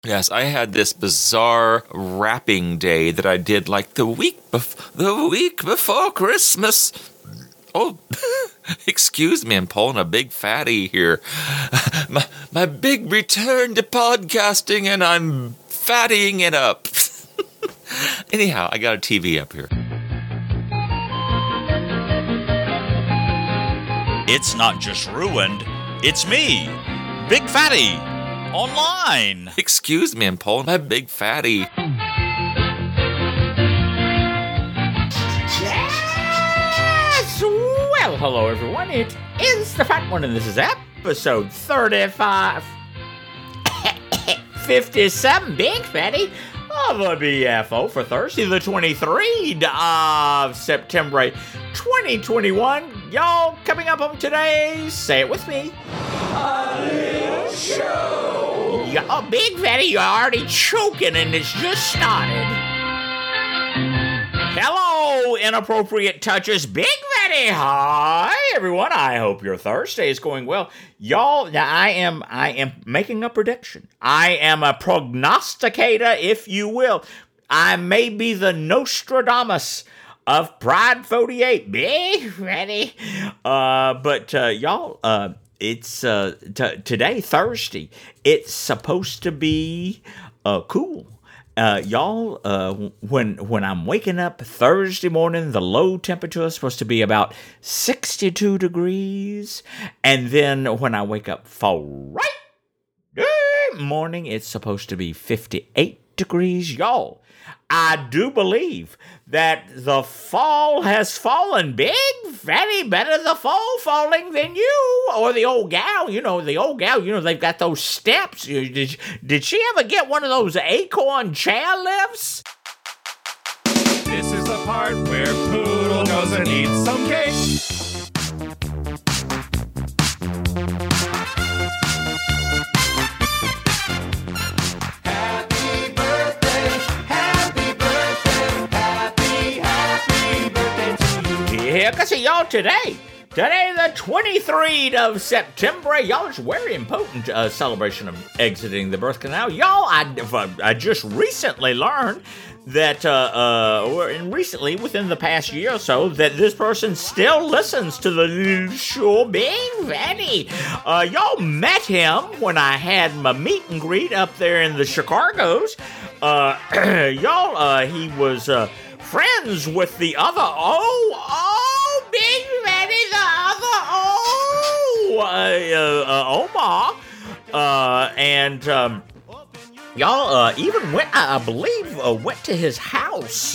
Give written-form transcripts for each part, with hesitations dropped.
Yes, I had this bizarre wrapping day that I did like the week before Christmas. Oh, excuse me, I'm pulling a big fatty here. My big return to podcasting, and I'm fattying it up. Anyhow, I got a TV up here. It's not just ruined, it's me, Big Fatty, online. Excuse me, I'm pulling my big fatty. Yes! Well, hello everyone, it is the Fat One, and this is episode 35. 57, Big Fatty, of the BFO for Thursday, the 23rd of September, 2021. Y'all, coming up on today's, say it with me, A Little Show. Y'all, Big Fatty, you're already choking and it's just started. Hello, inappropriate touches. Big Fatty, hi everyone. I hope your Thursday is going well. Y'all, now I am making a prediction. I am a prognosticator, if you will. I may be the Nostradamus of Pride 48. Big Fatty. But y'all, it's today, Thursday. It's supposed to be cool. Y'all, when I'm waking up Thursday morning, the low temperature is supposed to be about 62 degrees. And then when I wake up Friday morning, it's supposed to be 58 degrees. Y'all, I do believe that the fall has fallen. Big Fatty, better the fall falling than you or the old gal. They've got those steps. Did she ever get one of those acorn chairlifts? This is the part where Poodle goes and eats some cake. Yeah, because y'all, today, the 23rd of September, y'all, it's a very important celebration of exiting the birth canal. Y'all, I just recently learned that, recently, within the past year or so, that this person still listens to the Little Show. Big Fatty. Y'all met him when I had my meet and greet up there in the Chicago's. He was friends with the other, Big Fatty, the other, Omar, and y'all even went, I believe, went to his house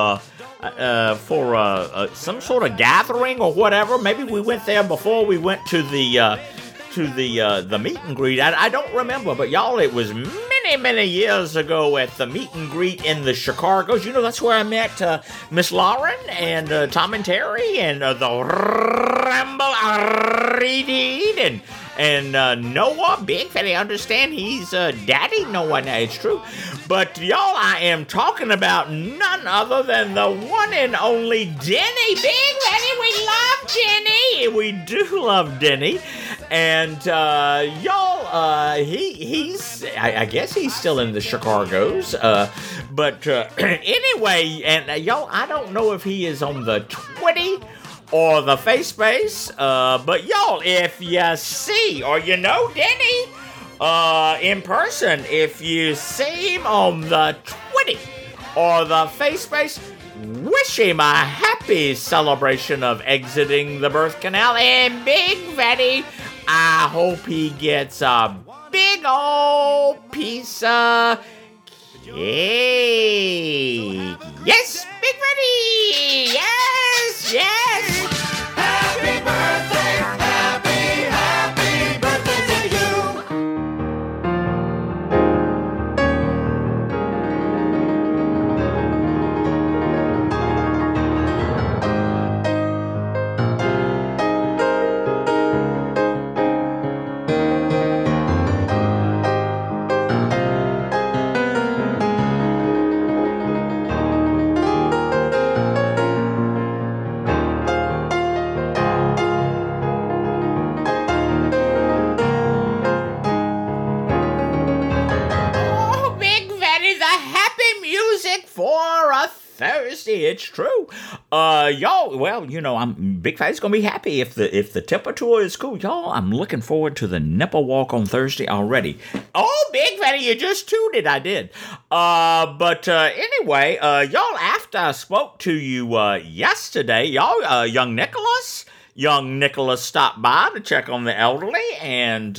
for some sort of gathering or whatever. Maybe we went there before we went to the meet and greet. I don't remember, but y'all, it was many years ago at the meet and greet in the Chicago's. You know, that's where I met Miss Lauren and Tom and Terry and the Ramble Reed and Noah. Big Fatty, understand he's Daddy Noah now, it's true. But y'all, I am talking about none other than the one and only Denny. Big Fatty, we love Denny. We do love Denny. And y'all, he's I guess he's still in the Chicago's. But anyway, and y'all, I don't know if he is on the Twitty or the face space, but y'all, if you see or you know Denny in person, if you see him on the Twitty or the face space, wish him a happy celebration of exiting the birth canal. And Big Fatty, I hope he gets a big old piece of cake. Yes, Big Fatty! Yes! Happy birthday, happy birthday to you. Thursday. It's true. Y'all, well, Big Fatty's gonna be happy if the temperature is cool. Y'all, I'm looking forward to the nipple walk on Thursday already. Oh, Big Fatty, you just tooted. I did. But anyway, y'all, after I spoke to you yesterday, y'all, young Nicholas stopped by to check on the elderly, and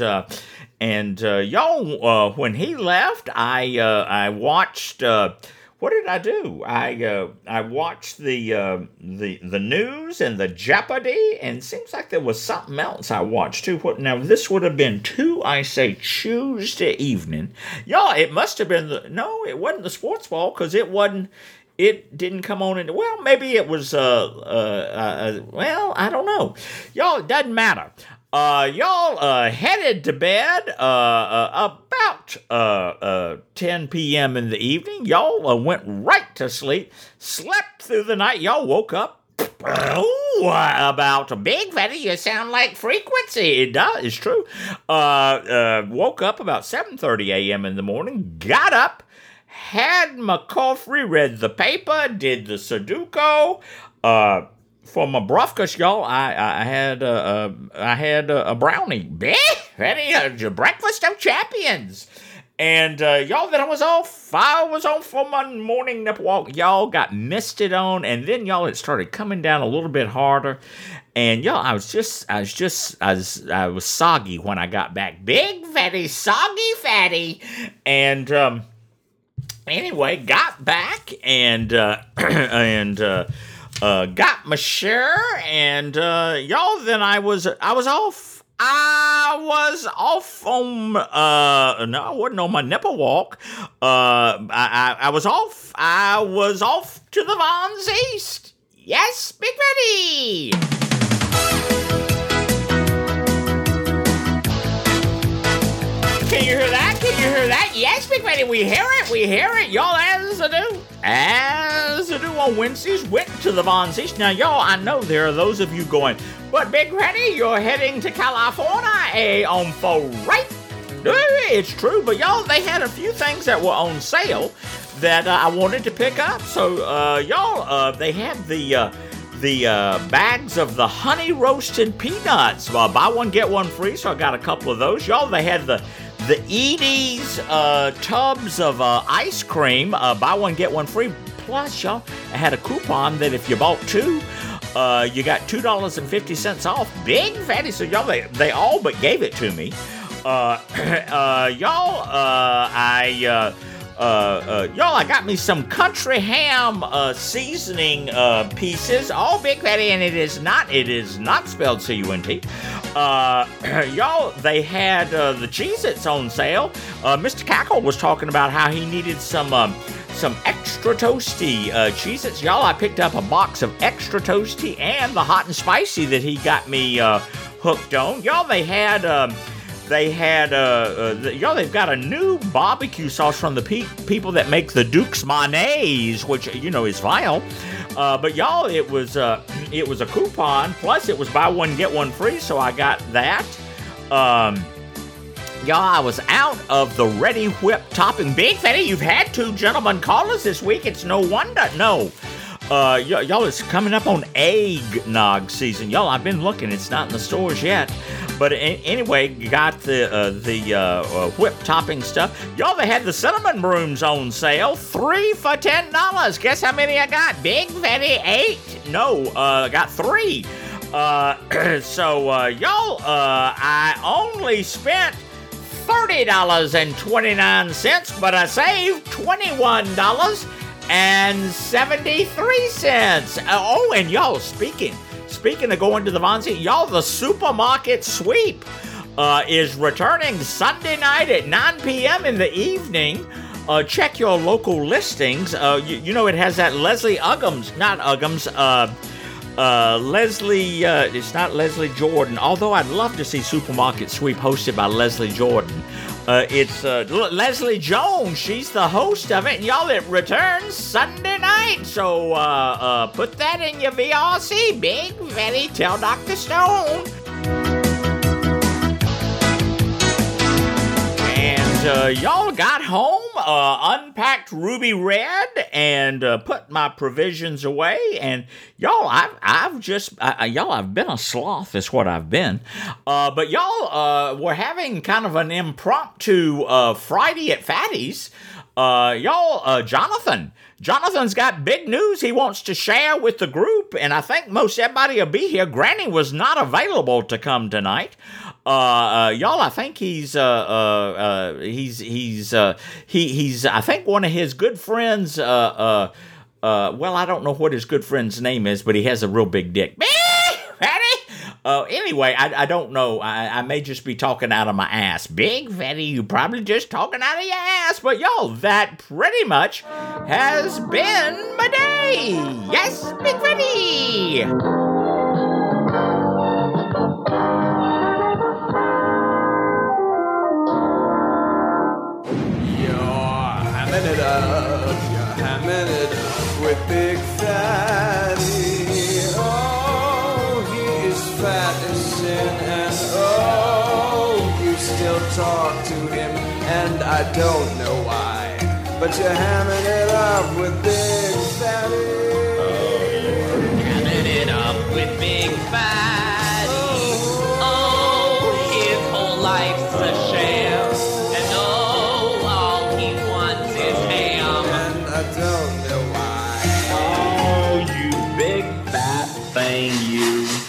y'all, when he left, I watched. What did I do? I watched the news and the Jeopardy, and it seems like there was something else I watched too. Now this would have been Tuesday evening. Y'all, it must have been it wasn't the sports ball, because it wasn't. It didn't come on into, well, maybe it was, well, I don't know. Y'all, it doesn't matter. Y'all headed to bed about 10 p.m. in the evening. Y'all went right to sleep, slept through the night. Y'all woke up. About a Big Fatty, you sound like Frequency. It does, it's true. Woke up about 7:30 a.m. in the morning, got up, had my coffee, read the paper, did the Sudoku. For my breakfast, y'all, I had a brownie. Ready, breakfast of champions. And y'all, then I was off for my morning nip walk. Y'all got misted on, and then y'all, it started coming down a little bit harder. And y'all, I was soggy when I got back. Big Fatty, soggy fatty. And anyway, got back and got my share, and y'all, then I was off. I was off on no, I wasn't on my nipple walk. I was off. I was off to the Vons East. Yes, Big Fatty. Can you hear that? Can you hear that? Yes, Big Fatty, we hear it. Y'all, as I do on Wednesdays, went to the Vons East. Now, y'all, I know there are those of you going, but Big Fatty, you're heading to California on for right? It's true, but y'all, they had a few things that were on sale that I wanted to pick up. So, y'all, they had the bags of the honey roasted peanuts. Buy one, get one free, so I got a couple of those. Y'all, they had the Edie's tubs of ice cream, buy one, get one free. Plus, y'all, I had a coupon that if you bought two, you got $2.50 off. Big Fatty, so y'all, they all but gave it to me. Y'all, I got me some country ham seasoning pieces. All Big Fatty, and it is not spelled C-U-N-T. Y'all, they had the Cheez-Its on sale. Mr. Cackle was talking about how he needed some extra toasty Cheez-Its. Y'all, I picked up a box of extra toasty and the hot and spicy that he got me hooked on. Y'all, they've got a new barbecue sauce from the people that make the Duke's Mayonnaise, which, is vile. But y'all, it was a coupon, plus it was buy one, get one free, so I got that. Y'all, I was out of the Ready Whip topping. Big Fatty, you've had 2 gentlemen callers this week. It's no wonder. No. Y'all, it's coming up on eggnog season. Y'all, I've been looking. It's not in the stores yet. But anyway, got the whip topping stuff. Y'all, they had the cinnamon brooms on sale. 3 for $10. Guess how many I got? Big Fatty, 8. No, got 3. So, y'all, I only spent $30.29, but I saved $21.73. Oh, and y'all, speaking of going to the Vons East, y'all, the supermarket sweep is returning Sunday night at 9 p.m. in the evening. Check your local listings. It has that Leslie Uggams, not Uggams, it's not Leslie Jordan, although I'd love to see Supermarket Sweep hosted by Leslie Jordan. It's Leslie Jones. She's the host of it, and y'all, it returns Sunday night. So put that in your VRC. Big Fatty, tell Dr. Stone. And y'all got home unpacked Ruby Red, and put my provisions away. And y'all, I've been a sloth, is what I've been. But y'all, we're having kind of an impromptu Friday at Fatty's. Jonathan's got big news he wants to share with the group, and I think most everybody will be here. Granny was not available to come tonight. Y'all, I think he's I think one of his good friends, well, I don't know what his good friend's name is, but he has a real big dick. Fatty? Anyway, I don't know. I may just be talking out of my ass. Big Fatty, you probably just talking out of your ass. But y'all, that pretty much has been my day. Yes, Big Fatty. You're hamming it up with Big Fatty. Fat as sin, and oh, you still talk to him, and I don't know why, but you're hamming it up with Big Fatty. Oh, you're hamming it up with Big Fatty. Oh, his whole life's a sham, and oh, all he wants is ham, and I don't know why. Oh, you big fat thing, you.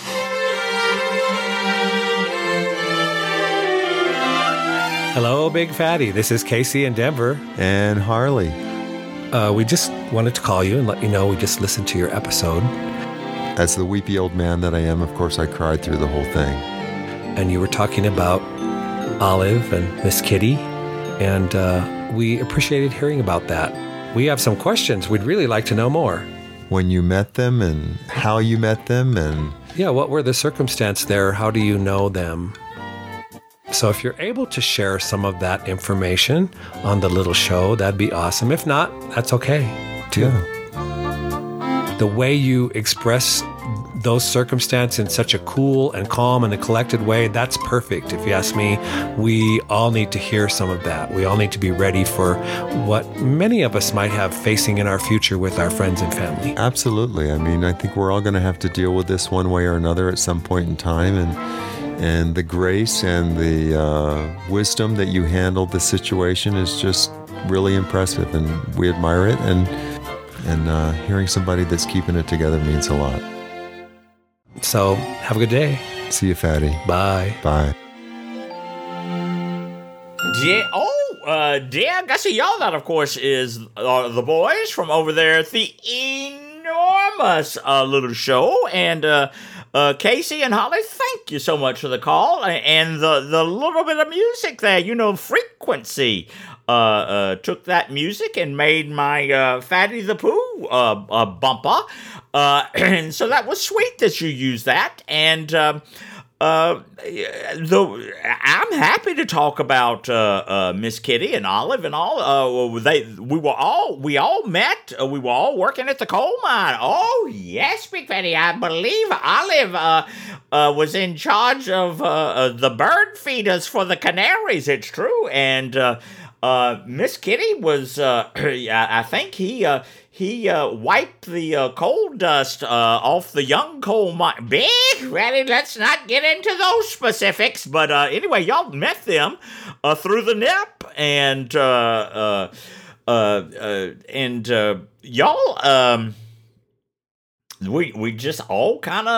Hello, Big Fatty. This is Casey in Denver. And Harley. We just wanted to call you and let you know we just listened to your episode. As the weepy old man that I am, of course, I cried through the whole thing. And you were talking about Olive and Miss Kitty, and we appreciated hearing about that. We have some questions. We'd really like to know more. When you met them and how you met them and... Yeah, what were the circumstances there? How do you know them? So if you're able to share some of that information on the little show, that'd be awesome. If not, that's okay, too. Yeah. The way you express those circumstances in such a cool and calm and a collected way, that's perfect. If you ask me, we all need to hear some of that. We all need to be ready for what many of us might have facing in our future with our friends and family. Absolutely. I mean, I think we're all going to have to deal with this one way or another at some point in time. And the grace and the wisdom that you handled the situation is just really impressive, and we admire it. And hearing somebody that's keeping it together means a lot. So have a good day. See you, Fatty. Bye. Bye. Dear Gussie, y'all, that of course is the boys from over there at the enormous little show, and Casey and Holly, thank you so much for the call and the little bit of music there. You know, Frequency took that music and made my Fatty the Pooh bumper. And so that was sweet that you used that. And I'm happy to talk about Miss Kitty and Olive and all. We all met. We were all working at the coal mine. Oh yes, Big Fatty. I believe Olive was in charge of the bird feeders for the canaries. It's true. And Miss Kitty was. I think he wiped the coal dust off the young coal mine. Big Fatty, let's not get into those specifics. But anyway, y'all met them through the NIP, and y'all. We just all kind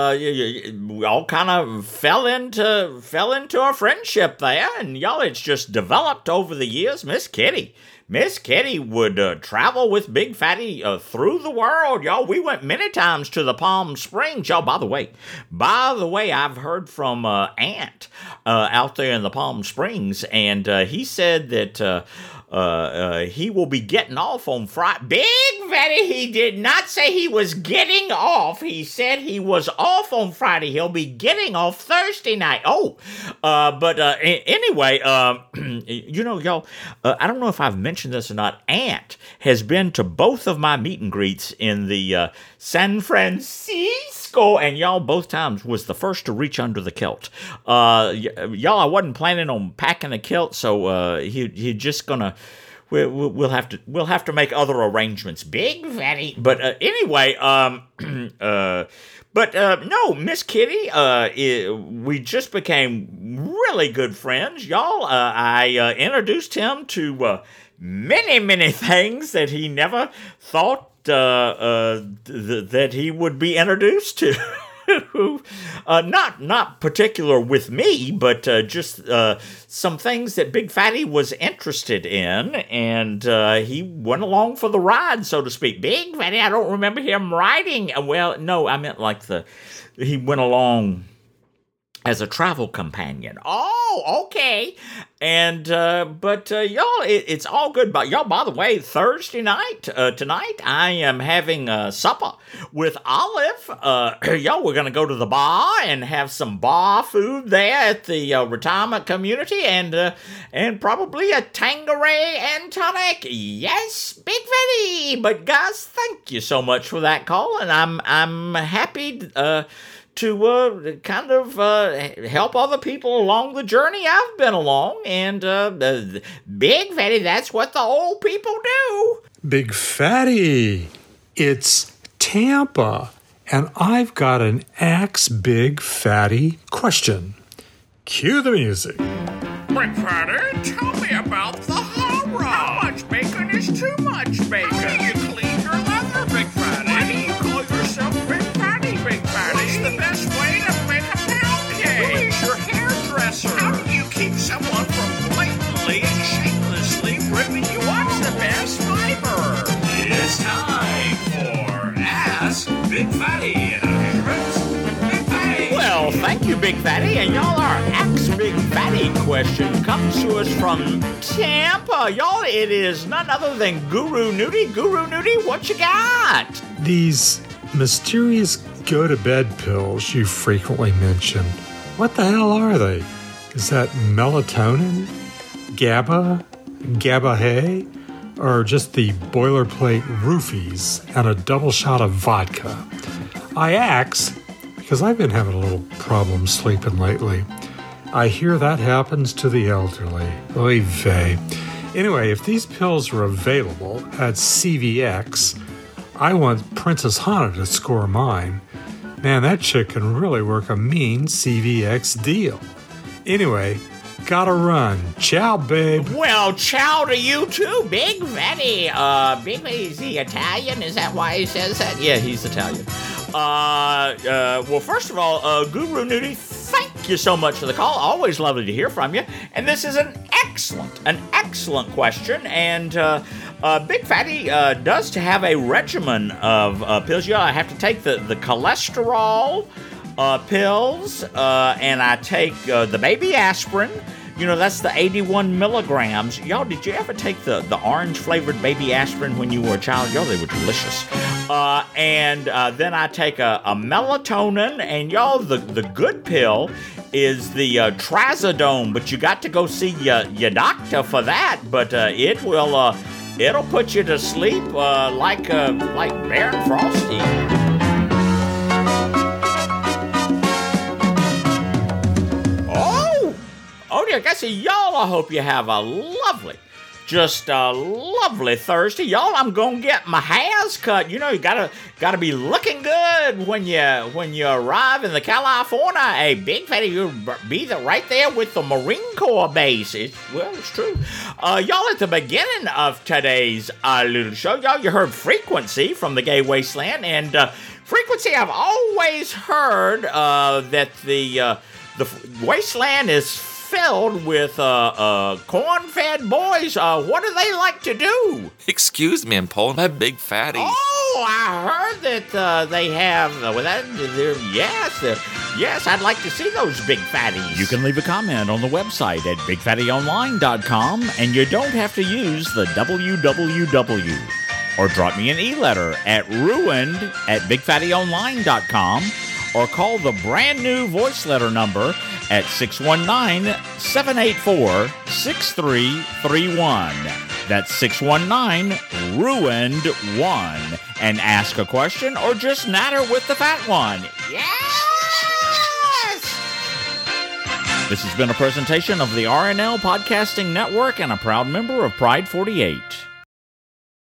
of fell into a friendship there, and y'all, it's just developed over the years. Miss Kitty would travel with Big Fatty through the world, y'all. We went many times to the Palm Springs, y'all. By the way, I've heard from Ant out there in the Palm Springs, and he said that he will be getting off on Friday. Big Fatty, he did not say he was getting off. He said he was off on Friday. He'll be getting off Thursday night. Anyway, you know, y'all, I don't know if I've mentioned this or not. Ant has been to both of my meet and greets in the San Francisco, and y'all, both times was the first to reach under the kilt. Y'all, I wasn't planning on packing a kilt, so he just gonna we'll have to make other arrangements. Big Fatty. But anyway, no, Miss Kitty, we just became really good friends, y'all. I introduced him to many things that he never thought that he would be introduced to. Not particular with me, but just some things that Big Fatty was interested in, and he went along for the ride, so to speak. Big Fatty, I don't remember him riding. Well, no, I meant like he went along as a travel companion. Oh, okay. And, but y'all, it's all good. But y'all, by the way, Thursday night, tonight, I am having supper with Olive. Y'all, we're going to go to the bar and have some bar food there at the retirement community, and probably a Tanqueray and tonic. Yes, Big Fatty. But guys, thank you so much for that call, and I'm happy to kind of help other people along the journey I've been along. And Big Fatty, that's what the old people do. Big Fatty, it's Tampa, and I've got an Axe Big Fatty question. Cue the music. Big Fatty, tell me about the horror. How much bacon is too much bacon? How do you clean your leather, Big Fatty? Why do you call yourself Big Fatty, Big Fatty? What's the best way to make a pound cake? Who is your hairdresser? How do you keep someone from blatantly and shamelessly ripping you off the best fiber? It's time for Ask Big Fatty. Well, thank you, Big Fatty. And y'all, our Axe Big Fatty question comes to us from Tampa. Y'all, it is none other than Guru Nudie. Guru Nudie, what you got? These mysterious go-to-bed pills you frequently mention, what the hell are they? Is that melatonin? GABA? GABA-hay? Or just the boilerplate roofies and a double shot of vodka? I ask because I've been having a little problem sleeping lately. I hear that happens to the elderly. Oy vey. Anyway, if these pills are available at CVX, I want Princess Hana to score mine. Man, that chick can really work a mean CVX deal. Anyway, gotta run. Ciao, babe. Well, ciao to you too, Big Fatty. Big Fatty, is he Italian? Is that why he says that? Yeah, he's Italian. Well, first of all, Guru Nudie, thank you so much for the call. Always lovely to hear from you. And this is an excellent question. And Big Fatty does have a regimen of pills. I have to take the cholesterol pills, and I take the baby aspirin. That's the 81 milligrams. Y'all, did you ever take the orange-flavored baby aspirin when you were a child? Y'all, they were delicious. And then I take a melatonin, and y'all, the good pill is the trazodone, but you got to go see your doctor for that. But it'll put you to sleep like Baron Frosty. Oh, dear, guys, y'all, I hope you have a lovely Thursday. Y'all, I'm gonna get my hairs cut. You gotta be looking good when you arrive in the California. Hey, Big Fatty, you'll be right there with the Marine Corps base. It's true. Y'all, at the beginning of today's little show, y'all, you heard Frequency from the Gay Wasteland, and Frequency, I've always heard that the Wasteland is filled with corn-fed boys. What do they like to do? Excuse me, I'm pulling my Big Fatty. Oh, I heard that they have. Yes, I'd like to see those Big Fatties. You can leave a comment on the website at BigFattyOnline.com, and you don't have to use the www. Or drop me an e-letter at ruined@BigFattyOnline.com, or call the brand new voice letter number at 619-784-6331. That's 619-RUINED-1. And ask a question or just natter with the fat one. Yes! This has been a presentation of the RNL Podcasting Network and a proud member of Pride 48.